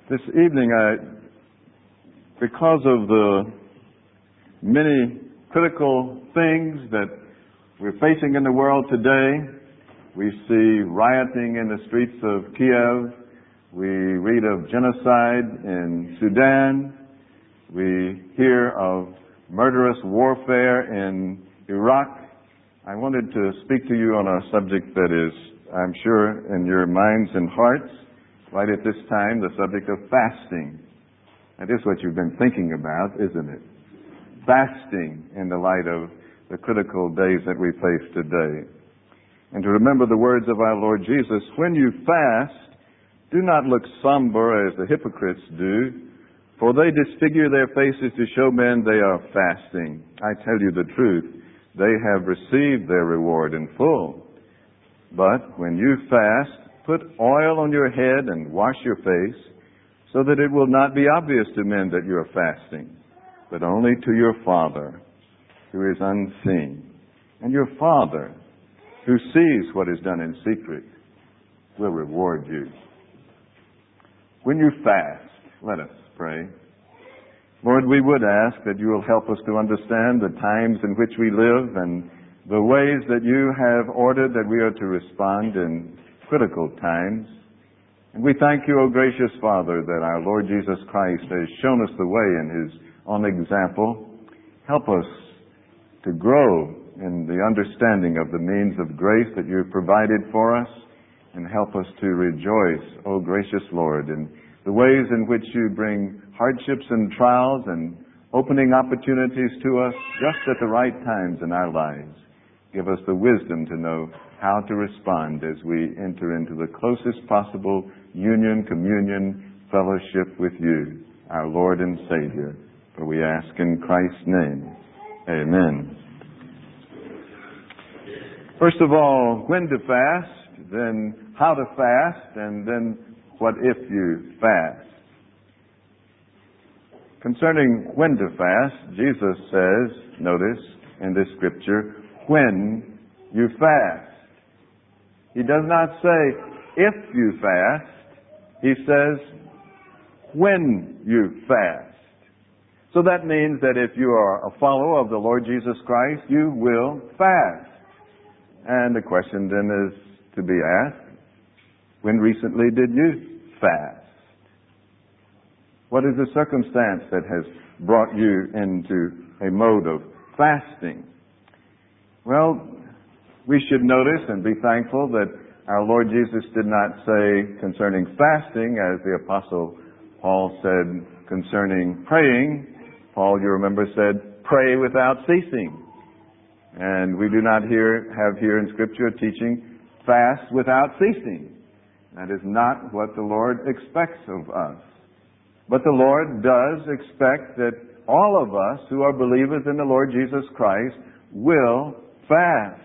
This evening, because of the many critical things that we're facing in the world today, we see rioting in the streets of Kiev, we read of genocide in Sudan, we hear of murderous warfare in Iraq. I wanted to speak to you on a subject that is, I'm sure, in your minds and hearts, right at this time, the subject of fasting. That is what you've been thinking about, isn't it? Fasting in the light of the critical days that we face today. And to remember the words of our Lord Jesus, when you fast, do not look somber as the hypocrites do, for they disfigure their faces to show men they are fasting. I tell you the truth, they have received their reward in full. But when you fast, put oil on your head and wash your face, so that it will not be obvious to men that you are fasting, but only to your Father who is unseen. And your Father who sees what is done in secret will reward you. When you fast, let us pray. Lord, we would ask that you will help us to understand the times in which we live and the ways that you have ordered that we are to respond in critical times. And we thank you, O gracious Father, that our Lord Jesus Christ has shown us the way in his own example. Help us to grow in the understanding of the means of grace that you have provided for us, and help us to rejoice, O gracious Lord, in the ways in which you bring hardships and trials and opening opportunities to us just at the right times in our lives. Give us the wisdom to know how to respond as we enter into the closest possible union, communion, fellowship with you, our Lord and Savior. For we ask in Christ's name. Amen. First of all, when to fast, then how to fast, and then what if you fast. Concerning when to fast, Jesus says, notice in this scripture, when you fast. He does not say, if you fast. He says, when you fast. So that means that if you are a follower of the Lord Jesus Christ, you will fast. And the question then is to be asked, when recently did you fast? What is the circumstance that has brought you into a mode of fasting? Well, we should notice and be thankful that our Lord Jesus did not say concerning fasting, as the Apostle Paul said concerning praying. Paul, you remember, said, pray without ceasing. And we do not have here in Scripture a teaching, fast without ceasing. That is not what the Lord expects of us. But the Lord does expect that all of us who are believers in the Lord Jesus Christ will fast.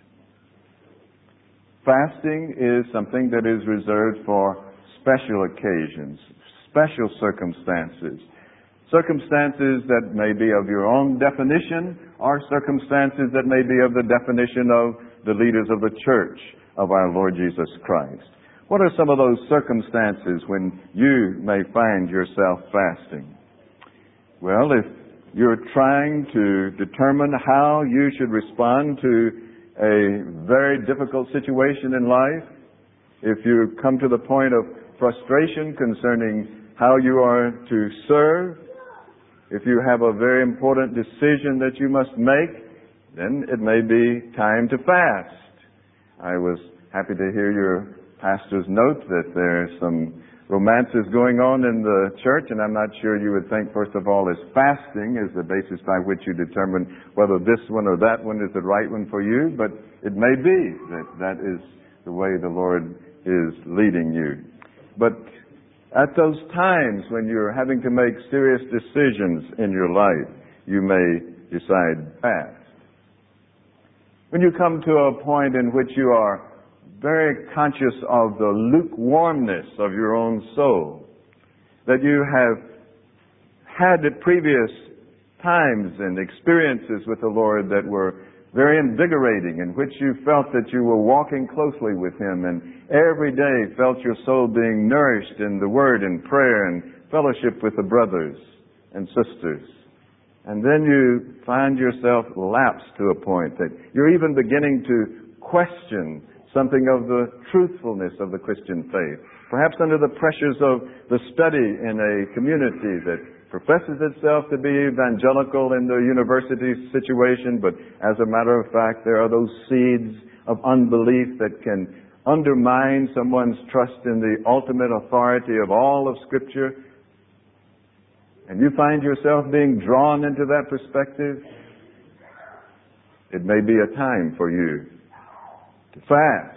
Fasting is something that is reserved for special occasions, special circumstances. Circumstances that may be of your own definition, or circumstances that may be of the definition of the leaders of the church of our Lord Jesus Christ. What are some of those circumstances when you may find yourself fasting? Well, if you're trying to determine how you should respond to a very difficult situation in life, if you come to the point of frustration concerning how you are to serve, if you have a very important decision that you must make, then it may be time to fast. I was happy to hear your pastor's note that there's some romances going on in the church, and I'm not sure you would think, first of all, as fasting is the basis by which you determine whether this one or that one is the right one for you, but it may be that is the way the Lord is leading you. But at those times when you're having to make serious decisions in your life, you may decide fast. When you come to a point in which you are very conscious of the lukewarmness of your own soul, that you have had at previous times and experiences with the Lord that were very invigorating, in which you felt that you were walking closely with Him and every day felt your soul being nourished in the Word and prayer and fellowship with the brothers and sisters. And then you find yourself lapsed to a point that you're even beginning to question something of the truthfulness of the Christian faith. Perhaps under the pressures of the study in a community that professes itself to be evangelical in the university situation, but as a matter of fact, there are those seeds of unbelief that can undermine someone's trust in the ultimate authority of all of Scripture. And you find yourself being drawn into that perspective, it may be a time for you to fast.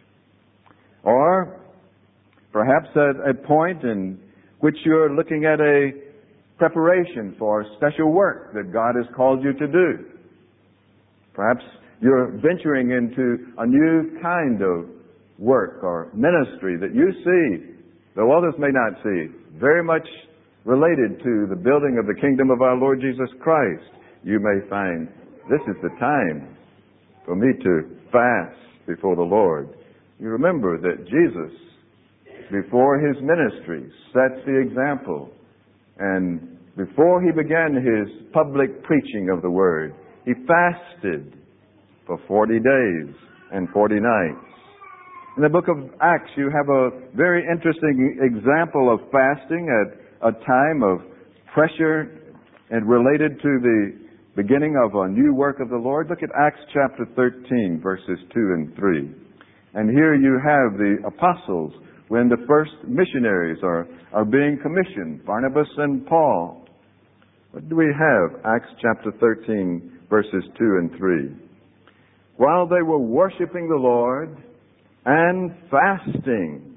Or perhaps at a point in which you're looking at a preparation for special work that God has called you to do. Perhaps you're venturing into a new kind of work or ministry that you see, though others may not see, very much related to the building of the kingdom of our Lord Jesus Christ. You may find this is the time for me to fast before the Lord. You remember that Jesus, before His ministry, sets the example. And before He began His public preaching of the Word, He fasted for 40 days and 40 nights. In the book of Acts, you have a very interesting example of fasting at a time of pressure and related to the beginning of a new work of the Lord. Look at Acts chapter 13, verses 2 and 3. And here you have the apostles when the first missionaries are being commissioned, Barnabas and Paul. What do we have? Acts chapter 13, verses 2 and 3. While they were worshiping the Lord and fasting,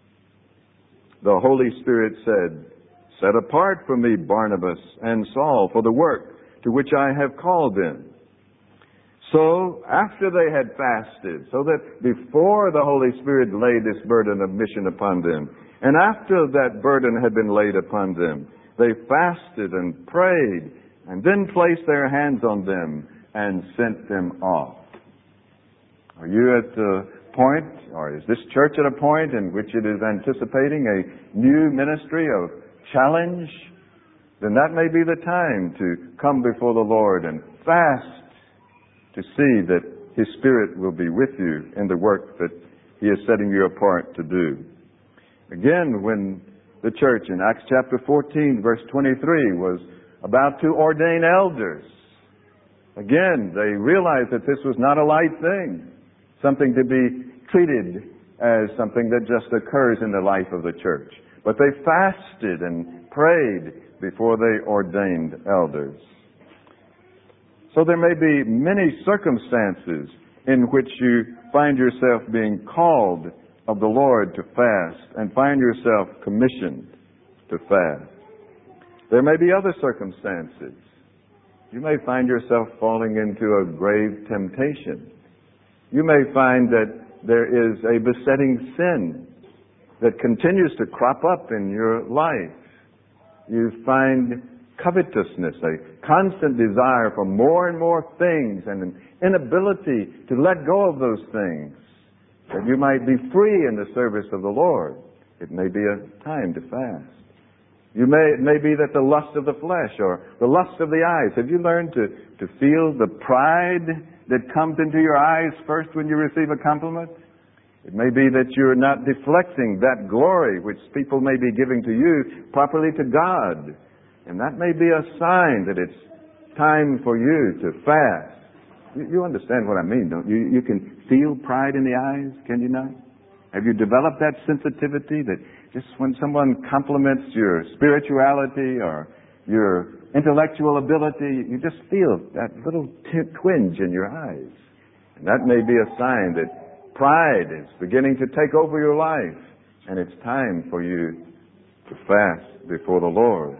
the Holy Spirit said, "Set apart for me Barnabas and Saul for the work to which I have called them." So, after they had fasted, so that before the Holy Spirit laid this burden of mission upon them, and after that burden had been laid upon them, they fasted and prayed, and then placed their hands on them and sent them off. Are you at the point, or is this church at a point in which it is anticipating a new ministry of challenge? Then that may be the time to come before the Lord and fast to see that His Spirit will be with you in the work that He is setting you apart to do. Again, when the church in Acts chapter 14, verse 23 was about to ordain elders, again, they realized that this was not a light thing, something to be treated as something that just occurs in the life of the church. But they fasted and prayed before they ordained elders. So there may be many circumstances in which you find yourself being called of the Lord to fast and find yourself commissioned to fast. There may be other circumstances. You may find yourself falling into a grave temptation. You may find that there is a besetting sin that continues to crop up in your life. You find covetousness, a constant desire for more and more things, and an inability to let go of those things, that you might be free in the service of the Lord. It may be a time to fast. It may be that the lust of the flesh or the lust of the eyes. Have you learned to feel the pride that comes into your eyes first when you receive a compliment? It may be that you're not deflecting that glory which people may be giving to you properly to God. And that may be a sign that it's time for you to fast. You understand what I mean, don't you? You can feel pride in the eyes, can you not? Have you developed that sensitivity that just when someone compliments your spirituality or your intellectual ability, you just feel that little twinge in your eyes? And that may be a sign that pride is beginning to take over your life, and it's time for you to fast before the Lord.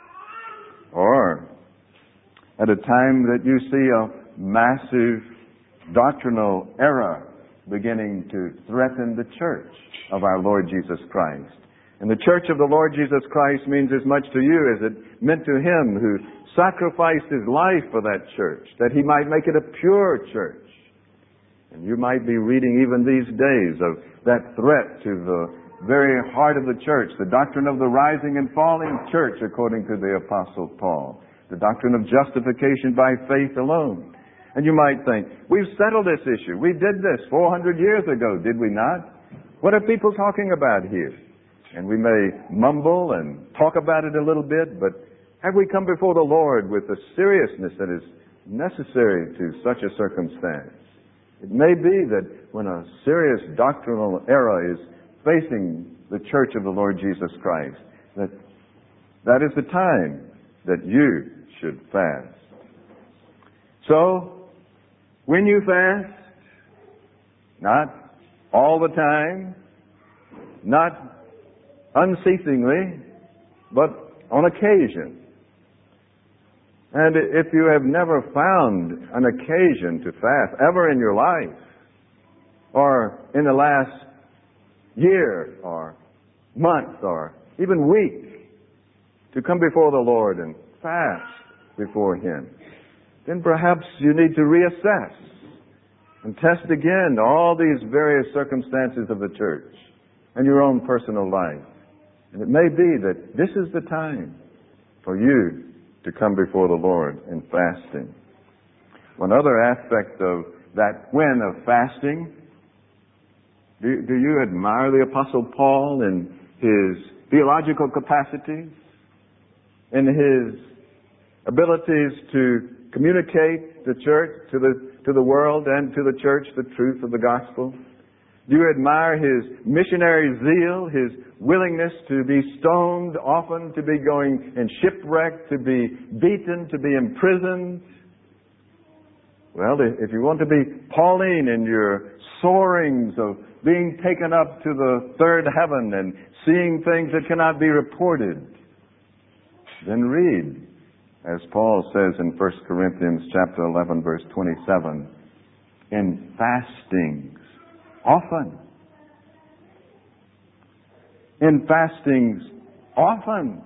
Or at a time that you see a massive doctrinal error beginning to threaten the church of our Lord Jesus Christ. And the church of the Lord Jesus Christ means as much to you as it meant to Him who sacrificed his life for that church, that he might make it a pure church. And you might be reading even these days of that threat to the very heart of the church, the doctrine of the rising and falling church, according to the Apostle Paul, the doctrine of justification by faith alone. And you might think, we've settled this issue. We did this 400 years ago, did we not? What are people talking about here? And we may mumble and talk about it a little bit, but have we come before the Lord with the seriousness that is necessary to such a circumstance? It may be that when a serious doctrinal error is facing the church of the Lord Jesus Christ, that is the time that you should fast. So, when you fast, not all the time, not unceasingly, but on occasion. And if you have never found an occasion to fast ever in your life, or in the last year, or month, or even week, to come before the Lord and fast before Him, then perhaps you need to reassess and test again all these various circumstances of the church and your own personal life. And it may be that this is the time for you to come before the Lord in fasting. One other aspect of that when of fasting, do you admire the Apostle Paul in his theological capacities, in his abilities to communicate the church to the world and to the church the truth of the gospel? Do you admire his missionary zeal, his willingness to be stoned, often to be going in shipwreck, to be beaten, to be imprisoned? Well, if you want to be Pauline in your soarings of being taken up to the third heaven and seeing things that cannot be reported, then read, as Paul says in 1 Corinthians chapter 11, verse 27, in fastings often. In fastings often.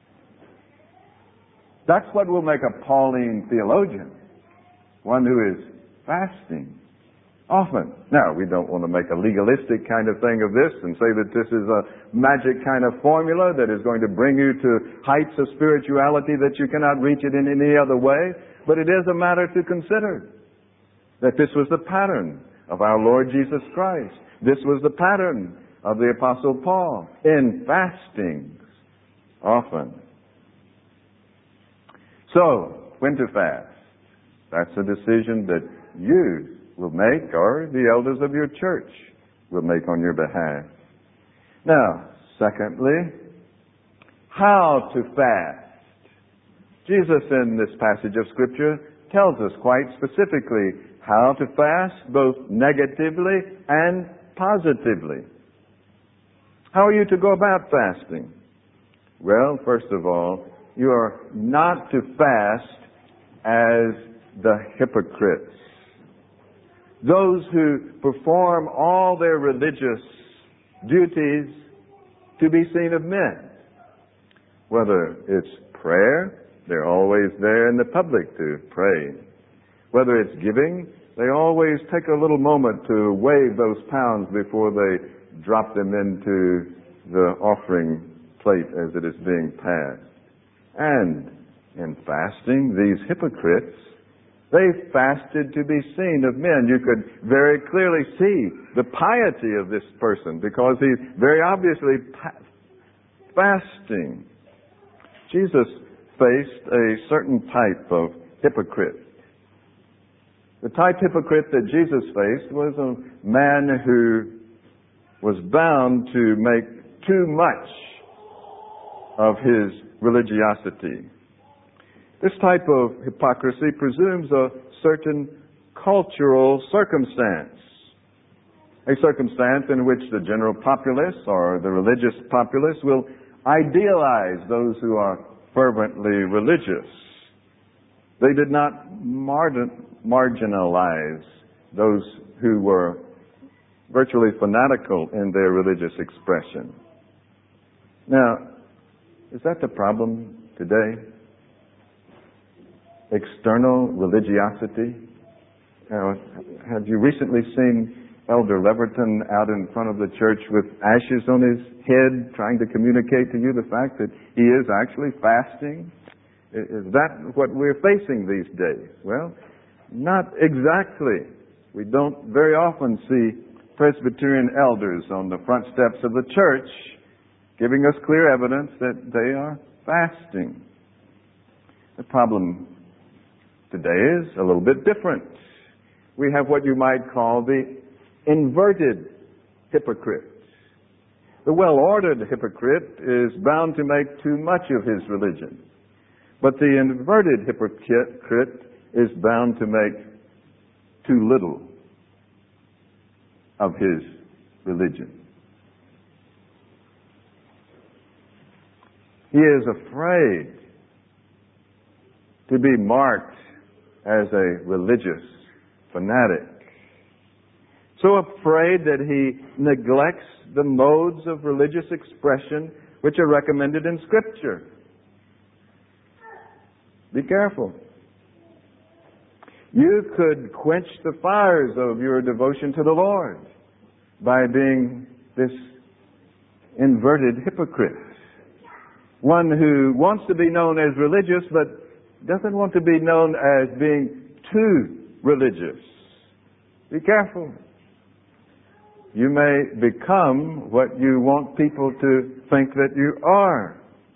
That's what will make a Pauline theologian. One who is fasting often. Now, we don't want to make a legalistic kind of thing of this and say that this is a magic kind of formula that is going to bring you to heights of spirituality that you cannot reach it in any other way. But it is a matter to consider that this was the pattern of our Lord Jesus Christ. This was the pattern of the Apostle Paul in fastings often. So, when to fast? That's a decision that you will make, or the elders of your church will make on your behalf. Now, secondly, how to fast. Jesus in this passage of Scripture tells us quite specifically how to fast, both negatively and positively. How are you to go about fasting? Well, first of all, you are not to fast as the hypocrites. Those who perform all their religious duties to be seen of men. Whether it's prayer, they're always there in the public to pray. Whether it's giving, they always take a little moment to wave those pounds before they drop them into the offering plate as it is being passed. And in fasting, these hypocrites, they fasted to be seen of men. You could very clearly see the piety of this person because he's very obviously fasting. Jesus faced a certain type of hypocrite. The type hypocrite that Jesus faced was a man who was bound to make too much of his religiosity. This type of hypocrisy presumes a certain cultural circumstance, a circumstance in which the general populace or the religious populace will idealize those who are fervently religious. They did not marginalize those who were virtually fanatical in their religious expression. Now, is that the problem today? external religiosity. Have you recently seen Elder Leverton out in front of the church with ashes on his head trying to communicate to you the fact that he is actually fasting? Is that what we're facing these days? Well, not exactly. We don't very often see Presbyterian elders on the front steps of the church giving us clear evidence that they are fasting. The problem today is a little bit different. We have what you might call the inverted hypocrite. The well-ordered hypocrite is bound to make too much of his religion. But the inverted hypocrite is bound to make too little of his religion. He is afraid to be marked as a religious fanatic. So afraid that he neglects the modes of religious expression which are recommended in Scripture. Be careful. You could quench the fires of your devotion to the Lord by being this inverted hypocrite. One who wants to be known as religious but doesn't want to be known as being too religious. Be careful. You may become what you want people to think that you are.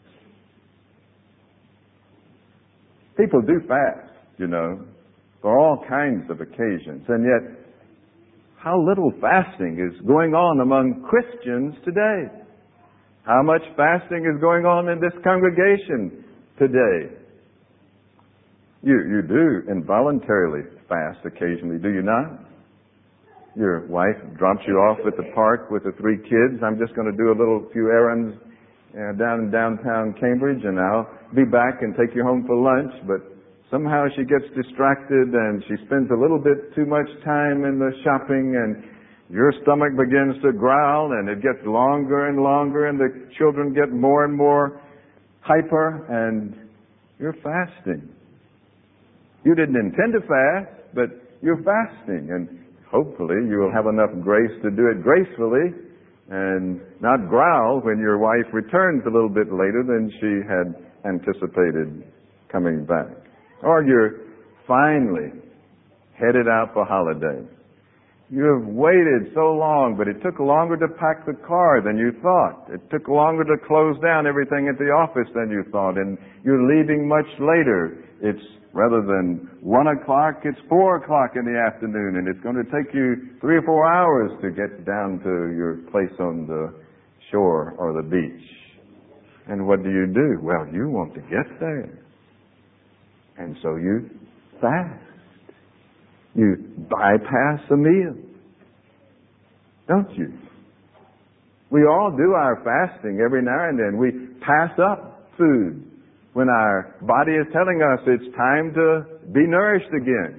People do fast, for all kinds of occasions. And yet, how little fasting is going on among Christians today? How much fasting is going on in this congregation today? You do involuntarily fast occasionally, do you not? Your wife drops you off at the park with the 3 kids. I'm just going to do a few errands down in downtown Cambridge, and I'll be back and take you home for lunch. But somehow she gets distracted and she spends a little bit too much time in the shopping, and your stomach begins to growl, and it gets longer and longer, and the children get more and more hyper, and you're fasting. You didn't intend to fast, but you're fasting, and hopefully you will have enough grace to do it gracefully and not growl when your wife returns a little bit later than she had anticipated coming back. Or you're finally headed out for holiday. You have waited so long, but it took longer to pack the car than you thought. It took longer to close down everything at the office than you thought, and you're leaving much later. It's rather than 1 o'clock, it's 4 o'clock in the afternoon, and it's going to take you 3 or 4 hours to get down to your place on the shore or the beach. And what do? Well, you want to get there. And so you fast. You bypass a meal. Don't you? We all do our fasting every now and then. We pass up food when our body is telling us it's time to be nourished again.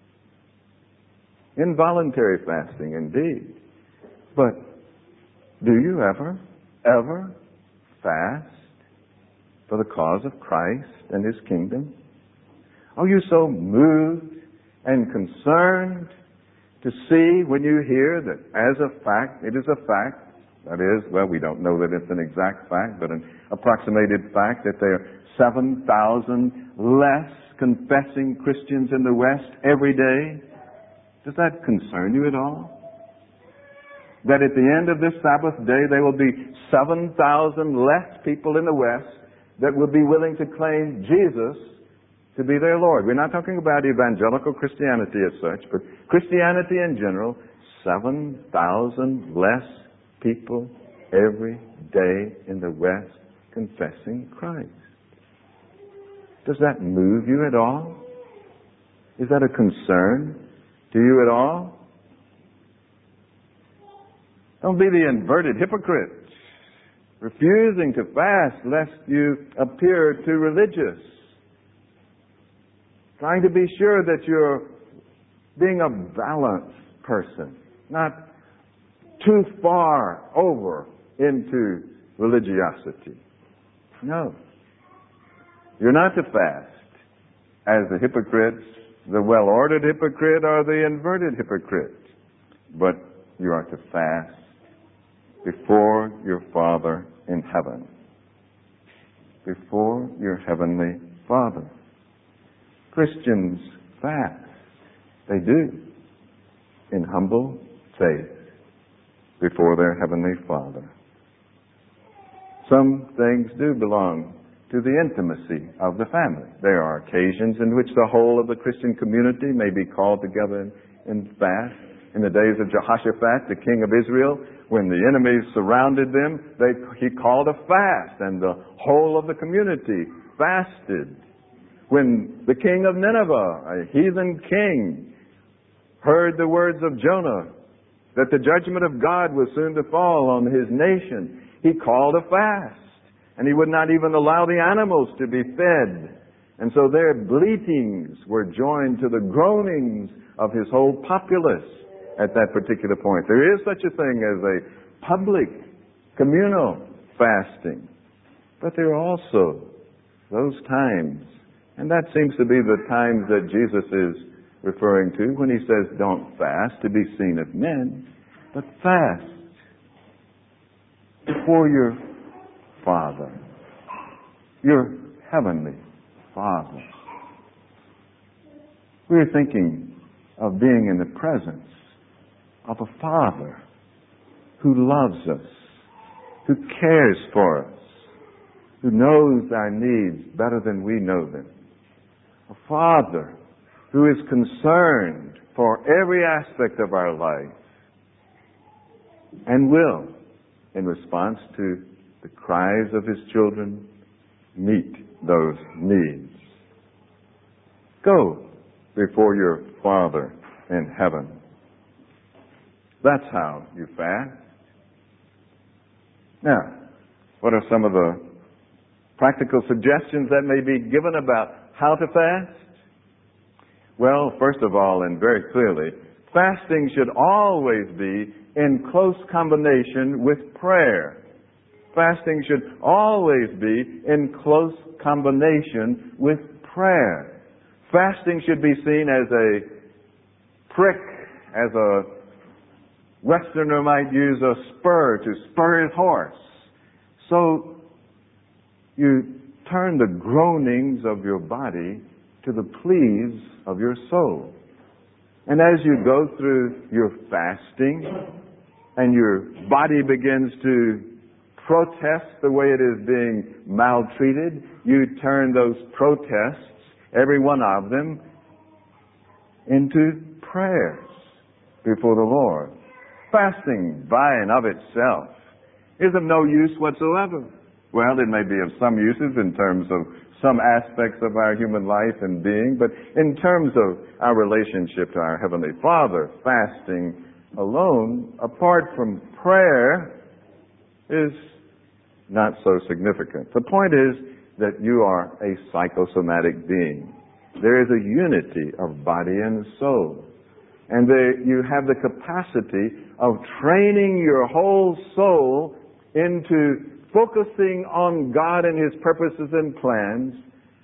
Involuntary fasting, indeed. But do you ever fast for the cause of Christ and His kingdom? Are you so moved and concerned to see when you hear that as a fact, it is a fact, that is, well, we don't know that it's an exact fact, but an approximated fact that there are 7,000 less confessing Christians in the West every day? Does that concern you at all? That at the end of this Sabbath day, there will be 7,000 less people in the West that will be willing to claim Jesus to be their Lord. We're not talking about evangelical Christianity as such, but Christianity in general. 7,000 less people every day in the West confessing Christ. Does that move you at all? Is that a concern to you at all? Don't be the inverted hypocrite, refusing to fast lest you appear too religious. Trying to be sure that you're being a balanced person, not too far over into religiosity. No. You're not to fast as the hypocrites, the well-ordered hypocrite or the inverted hypocrite. But you are to fast before your Father in heaven. Before your heavenly Father. Christians fast. They do. In humble faith before their heavenly Father. Some things do belong to the intimacy of the family. There are occasions in which the whole of the Christian community may be called together in fast. In the days of Jehoshaphat, the king of Israel, when the enemies surrounded them, he called a fast, and the whole of the community fasted. When the king of Nineveh, a heathen king, heard the words of Jonah, that the judgment of God was soon to fall on his nation, he called a fast. And he would not even allow the animals to be fed. And so their bleatings were joined to the groanings of his whole populace at that particular point. There is such a thing as a public, communal fasting. But there are also those times, and that seems to be the times that Jesus is referring to when he says, don't fast to be seen of men, but fast before your Father, your heavenly Father. We're thinking of being in the presence of a Father who loves us, who cares for us, who knows our needs better than we know them. A Father who is concerned for every aspect of our life and will, in response to the cries of his children, meet those needs. Go before your Father in heaven. That's how you fast. Now, what are some of the practical suggestions that may be given about how to fast? Well, first of all, and very clearly, fasting should always be in close combination with prayer. Fasting should always be in close combination with prayer. Fasting should be seen as a prick, as a Westerner might use a spur to spur his horse. So you turn the groanings of your body to the pleas of your soul. And as you go through your fasting and your body begins to protest the way it is being maltreated, you turn those protests, every one of them, into prayers before the Lord. Fasting by and of itself is of no use whatsoever. Well, it may be of some uses in terms of some aspects of our human life and being, but in terms of our relationship to our Heavenly Father, fasting alone, apart from prayer, is not so significant. The point is that you are a psychosomatic being. There is a unity of body and soul. And you have the capacity of training your whole soul into focusing on God and His purposes and plans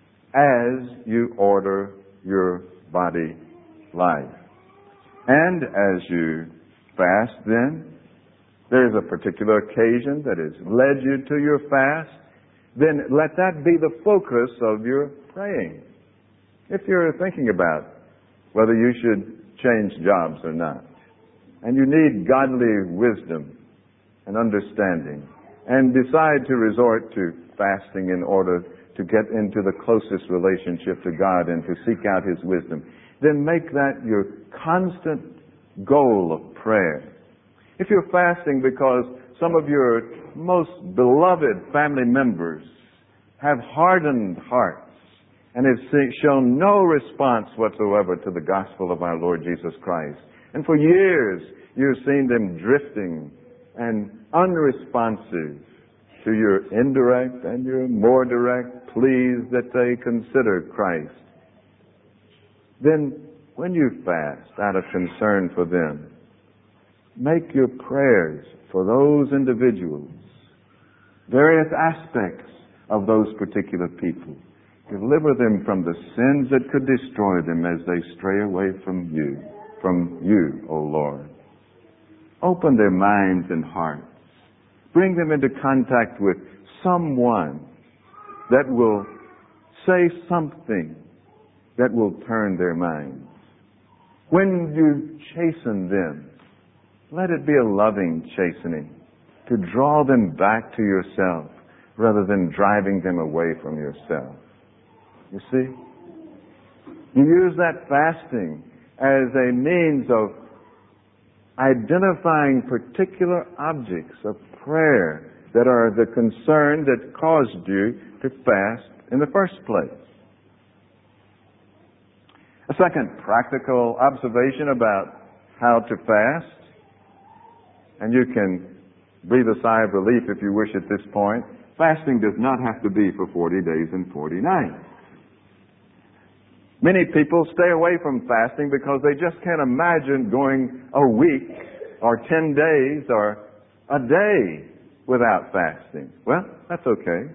as you order your body life. And as you fast then, there is a particular occasion that has led you to your fast, then let that be the focus of your praying. If you're thinking about whether you should change jobs or not, and you need godly wisdom and understanding, and decide to resort to fasting in order to get into the closest relationship to God and to seek out His wisdom, then make that your constant goal of prayer. If you're fasting because some of your most beloved family members have hardened hearts and have shown no response whatsoever to the gospel of our Lord Jesus Christ, and for years you've seen them drifting and unresponsive to your indirect and your more direct pleas that they consider Christ, then when you fast out of concern for them, make your prayers for those individuals, various aspects of those particular people, Deliver them from the sins that could destroy them as they stray away from you, O Lord. Open their minds and hearts. Bring them into contact with someone that will say something that will turn their minds. When you chasten them, let it be a loving chastening to draw them back to yourself rather than driving them away from yourself. You see? You use that fasting as a means of identifying particular objects of prayer that are the concern that caused you to fast in the first place. A second practical observation about how to fast, and you can breathe a sigh of relief if you wish at this point, fasting does not have to be for 40 days and 40 nights. Many people stay away from fasting because they just can't imagine going a week or 10 days or a day without fasting. Well, that's okay.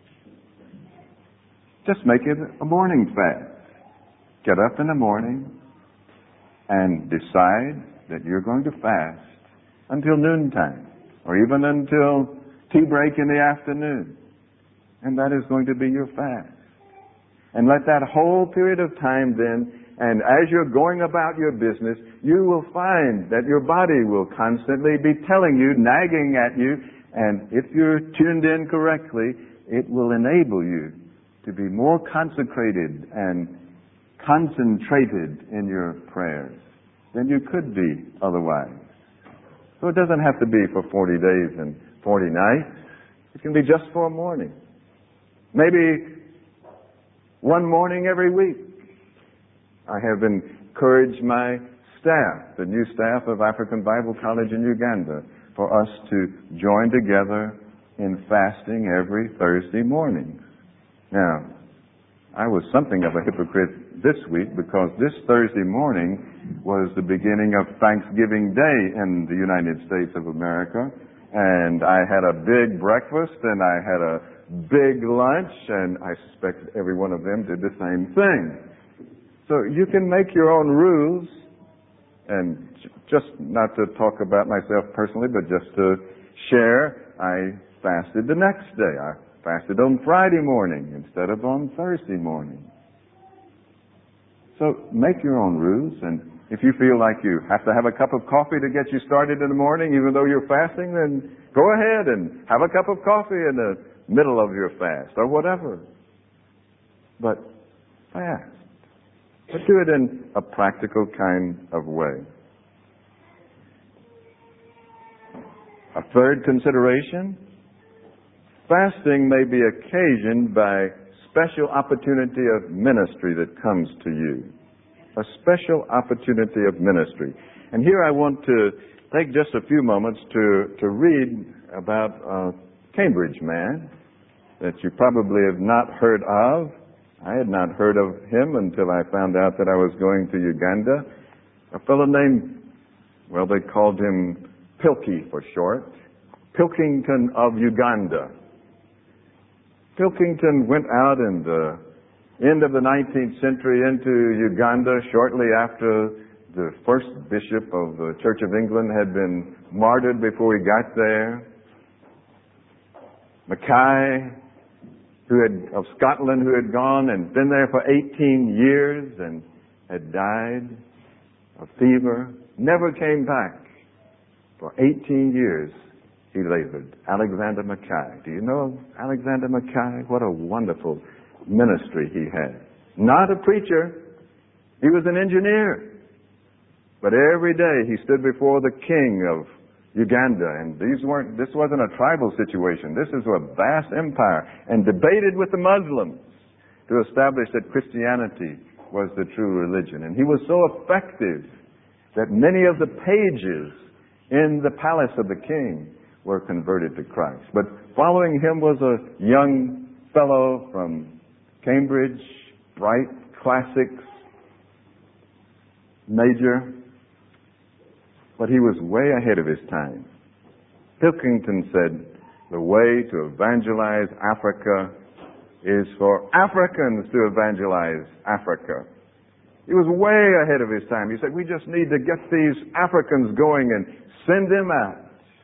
Just make it a morning fast. Get up in the morning and decide that you're going to fast until noontime or even until tea break in the afternoon. And that is going to be your fast. And let that whole period of time then, and as you're going about your business, you will find that your body will constantly be telling you, nagging at you, and if you're tuned in correctly, it will enable you to be more consecrated and concentrated in your prayers than you could be otherwise. So it doesn't have to be for 40 days and 40 nights. It can be just for a morning. Maybe one morning every week. I have encouraged my staff, the new staff of African Bible College in Uganda, for us to join together in fasting every Thursday morning. Now, I was something of a hypocrite this week because this Thursday morning was the beginning of Thanksgiving Day in the United States of America. And I had a big breakfast and I had a big lunch, and I suspect every one of them did the same thing. So you can make your own rules, and just not to talk about myself personally, but just to share, I fasted the next day. I fasted on Friday morning instead of on Thursday morning. So make your own rules, and if you feel like you have to have a cup of coffee to get you started in the morning, even though you're fasting, then go ahead and have a cup of coffee in the middle of your fast, or whatever. But fast. But do it in a practical kind of way. A third consideration, fasting may be occasioned by special opportunity of ministry that comes to you. A special opportunity of ministry. And here I want to take just a few moments to read about a Cambridge man that you probably have not heard of. I had not heard of him until I found out that I was going to Uganda. A fellow named, well, they called him Pilkey for short. Pilkington of Uganda. Pilkington went out in the end of the 19th century into Uganda shortly after the first bishop of the Church of England had been martyred before he got there. Mackay, of Scotland, who had gone and been there for 18 years and had died of fever, never came back. For 18 years he labored. Alexander Mackay. Do you know Alexander Mackay? What a wonderful ministry he had. Not a preacher. He was an engineer. But every day he stood before the king of Uganda, and this wasn't a tribal situation. This is a vast empire, and debated with the Muslims to establish that Christianity was the true religion. And he was so effective that many of the pages in the palace of the king were converted to Christ. But following him was a young fellow from Cambridge, bright, classics major, but he was way ahead of his time. Pilkington said the way to evangelize Africa is for Africans to evangelize Africa. He was way ahead of his time. He said, we just need to get these Africans going and send them out.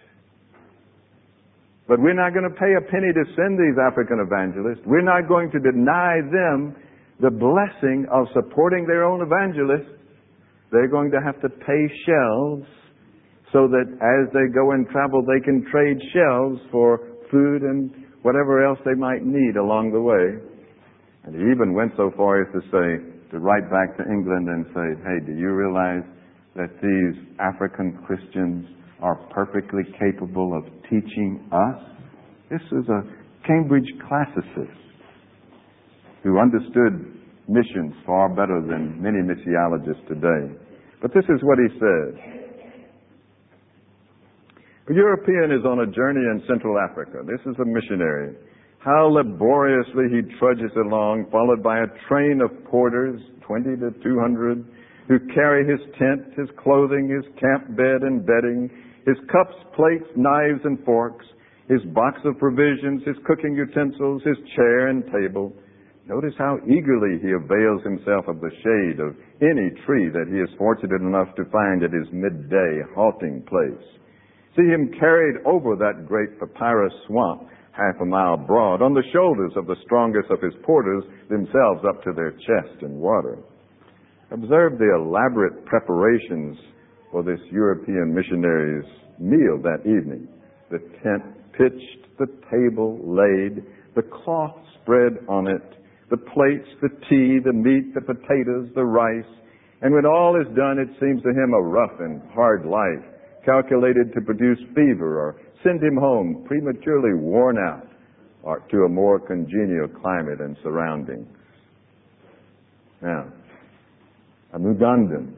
But we're not going to pay a penny to send these African evangelists. We're not going to deny them the blessing of supporting their own evangelists. They're going to have to pay shells so that as they go and travel, they can trade shells for food and whatever else they might need along the way. And he even went so far as to say, to write back to England and say, hey, do you realize that these African Christians are perfectly capable of teaching us? This is a Cambridge classicist who understood missions far better than many missiologists today. But this is what he said. A European is on a journey in Central Africa. This is a missionary. How laboriously he trudges along, followed by a train of porters, 20 to 200, who carry his tent, his clothing, his camp bed and bedding, his cups, plates, knives, and forks, his box of provisions, his cooking utensils, his chair and table. Notice how eagerly he avails himself of the shade of any tree that he is fortunate enough to find at his midday halting place. See him carried over that great papyrus swamp, half a mile broad, on the shoulders of the strongest of his porters, themselves up to their chest in water. Observe the elaborate preparations for this European missionary's meal that evening. The tent pitched, the table laid, the cloth spread on it, the plates, the tea, the meat, the potatoes, the rice. And when all is done, it seems to him a rough and hard life, calculated to produce fever or send him home prematurely worn out or to a more congenial climate and surroundings. Now, an Ugandan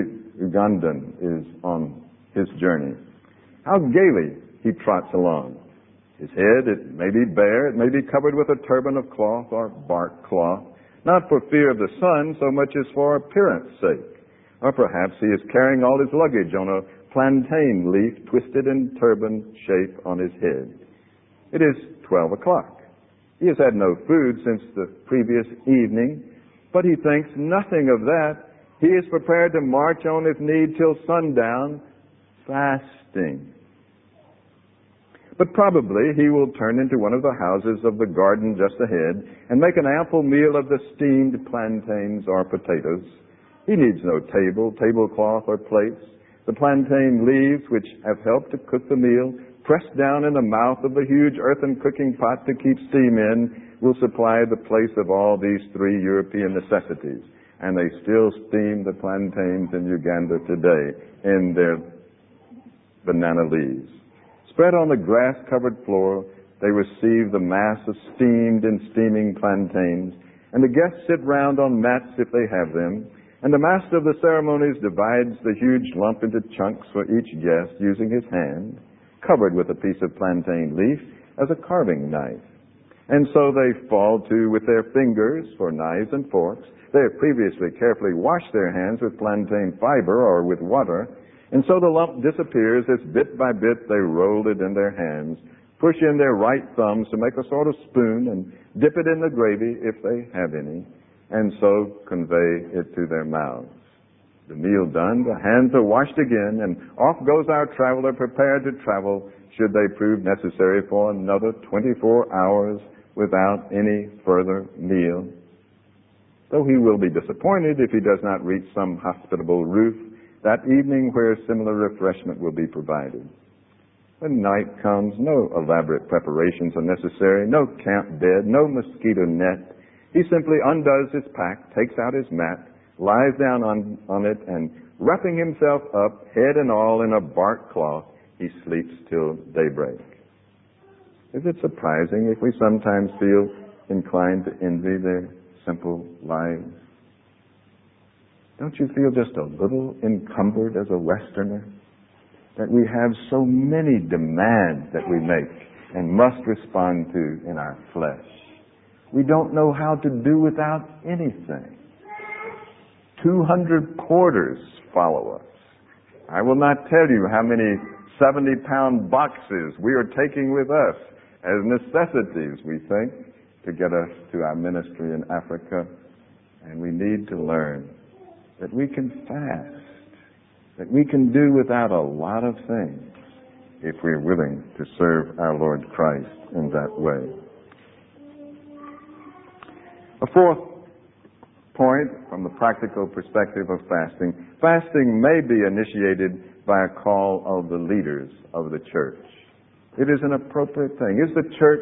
is on his journey. How gaily he trots along. His head, it may be bare, it may be covered with a turban of cloth or bark cloth, not for fear of the sun so much as for appearance sake. Or perhaps he is carrying all his luggage on a plantain leaf twisted in turban shape on his head. It is 12 o'clock. He has had no food since the previous evening, but he thinks nothing of that. He is prepared to march on if need till sundown, fasting. But probably he will turn into one of the houses of the garden just ahead and make an ample meal of the steamed plantains or potatoes. He needs no table, tablecloth, or plates. The plantain leaves, which have helped to cook the meal, pressed down in the mouth of the huge earthen cooking pot to keep steam in, will supply the place of all these three European necessities. And they still steam the plantains in Uganda today in their banana leaves. Spread on the grass-covered floor, they receive the mass of steamed and steaming plantains, and the guests sit round on mats if they have them, and the master of the ceremonies divides the huge lump into chunks for each guest using his hand, covered with a piece of plantain leaf as a carving knife. And so they fall to with their fingers for knives and forks. They have previously carefully washed their hands with plantain fiber or with water, and so the lump disappears as bit by bit they roll it in their hands, push in their right thumbs to make a sort of spoon, and dip it in the gravy if they have any, and so convey it to their mouths. The meal done, the hands are washed again, and off goes our traveler prepared to travel should they prove necessary for another 24 hours without any further meal. Though he will be disappointed if he does not reach some hospitable roof that evening where similar refreshment will be provided. When night comes, no elaborate preparations are necessary, no camp bed, no mosquito net. He simply undoes his pack, takes out his mat, lies down on it, and wrapping himself up, head and all, in a bark cloth, he sleeps till daybreak. Is it surprising if we sometimes feel inclined to envy their simple lives? Don't you feel just a little encumbered as a Westerner? That we have so many demands that we make and must respond to in our flesh. We don't know how to do without anything. 200 porters follow us. I will not tell you how many 70-pound boxes we are taking with us as necessities, we think, to get us to our ministry in Africa, and we need to learn that we can fast, that we can do without a lot of things if we're willing to serve our Lord Christ in that way. A fourth point from the practical perspective of fasting. Fasting may be initiated by a call of the leaders of the church. It is an appropriate thing. Is the church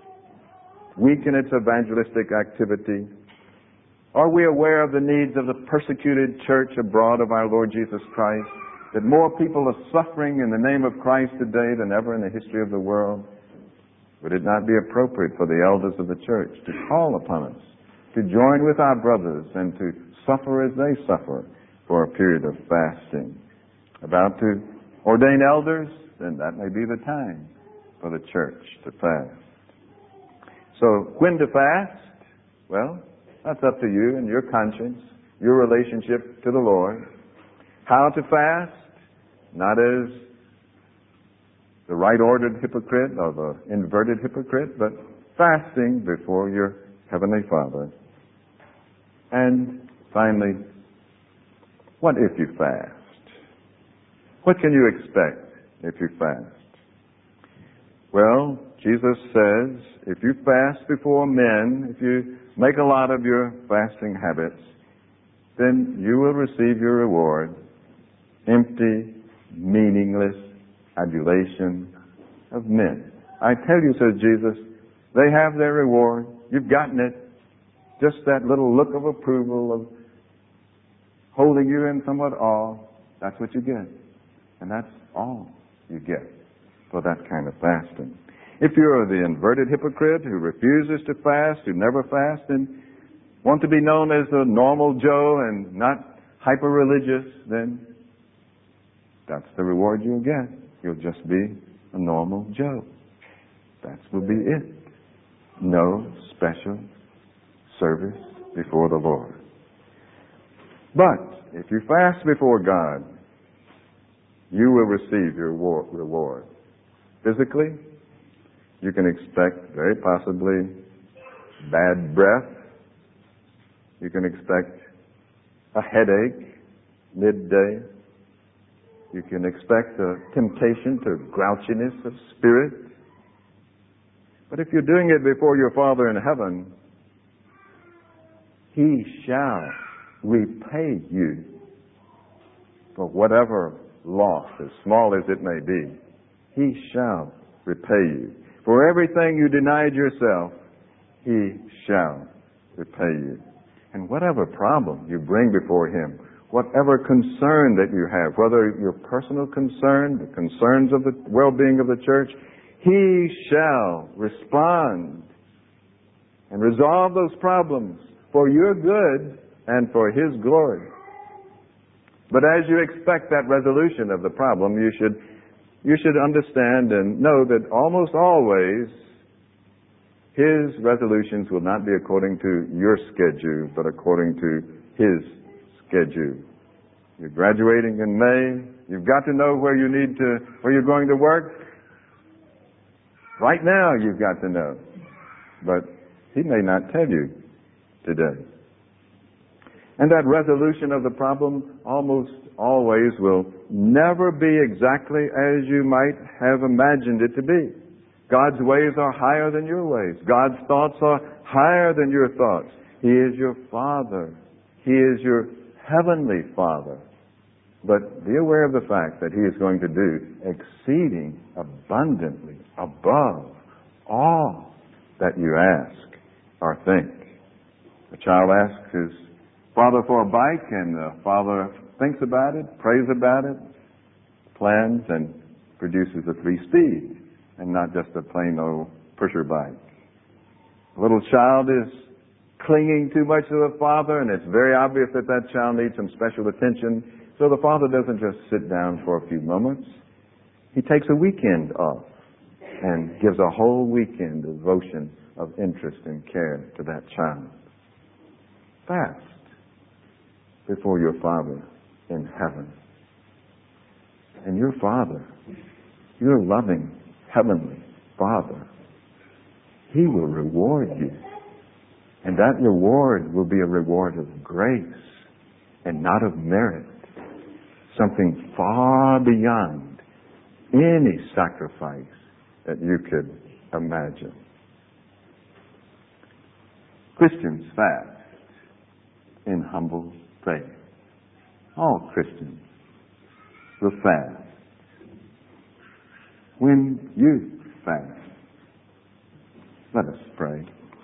weak in its evangelistic activity? Are we aware of the needs of the persecuted church abroad of our Lord Jesus Christ? That more people are suffering in the name of Christ today than ever in the history of the world? Would it not be appropriate for the elders of the church to call upon us, to join with our brothers and to suffer as they suffer for a period of fasting? About to ordain elders, then that may be the time for the church to fast. So when to fast? Well, that's up to you and your conscience, your relationship to the Lord. How to fast? Not as the right-ordered hypocrite or the inverted hypocrite, but fasting before your Heavenly Father. And finally, what if you fast? What can you expect if you fast? Well, Jesus says, if you fast before men, if you make a lot of your fasting habits, then you will receive your reward. Empty, meaningless adulation of men. I tell you, says Jesus, they have their reward. You've gotten it. Just that little look of approval, of holding you in somewhat awe. That's what you get. And that's all you get for that kind of fasting. If you're the inverted hypocrite who refuses to fast, who never fasts, and want to be known as the normal Joe and not hyper-religious, then that's the reward you'll get. You'll just be a normal Joe. That will be it. No special service before the Lord. But if you fast before God, you will receive your reward. Physically, you can expect very possibly bad breath. You can expect a headache midday. You can expect a temptation to grouchiness of spirit. But if you're doing it before your Father in heaven, He shall repay you for whatever loss, as small as it may be. He shall repay you. For everything you denied yourself, He shall repay you. And whatever problem you bring before Him, whatever concern that you have, whether your personal concern, the concerns of the well-being of the church, He shall respond and resolve those problems for your good and for His glory. But as you expect that resolution of the problem, you should understand and know that almost always His resolutions will not be according to your schedule, but according to His schedule. You're graduating in May. You've got to know where you're going to work. Right now you've got to know. But He may not tell you today. And that resolution of the problem almost always will never be exactly as you might have imagined it to be. God's ways are higher than your ways. God's thoughts are higher than your thoughts. He is your Father. He is your Heavenly Father. But be aware of the fact that He is going to do exceeding abundantly above all that you ask or think. A child asks his father for a bike, and the father thinks about it, prays about it, plans, and produces a 3-speed, and not just a plain old pusher bike. A little child is clinging too much to the father, and it's very obvious that that child needs some special attention. So the father doesn't just sit down for a few moments. He takes a weekend off and gives a whole weekend devotion of interest and care to that child. Fast before your Father in heaven. And your Father, your loving Heavenly Father, He will reward you. And that reward will be a reward of grace and not of merit. Something far beyond any sacrifice that you could imagine. Christians fast in humble faith. All Christians will fast. When you fast, let us pray.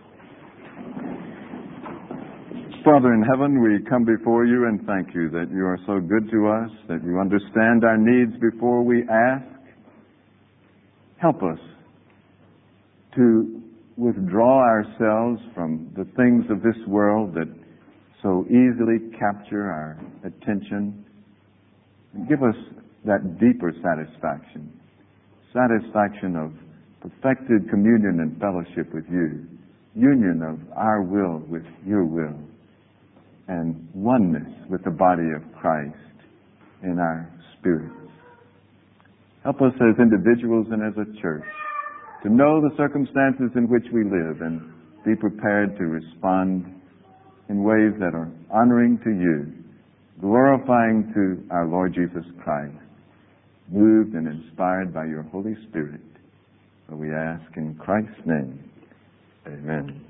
Father in heaven, we come before you and thank you that you are so good to us, that you understand our needs before we ask. Help us to withdraw ourselves from the things of this world that so easily capture our attention, and give us that deeper satisfaction of perfected communion and fellowship with you, union of our will with your will, and oneness with the body of Christ in our spirits. Help us as individuals and as a church to know the circumstances in which we live and be prepared to respond in ways that are honoring to you, glorifying to our Lord Jesus Christ, moved and inspired by your Holy Spirit. So we ask in Christ's name, amen.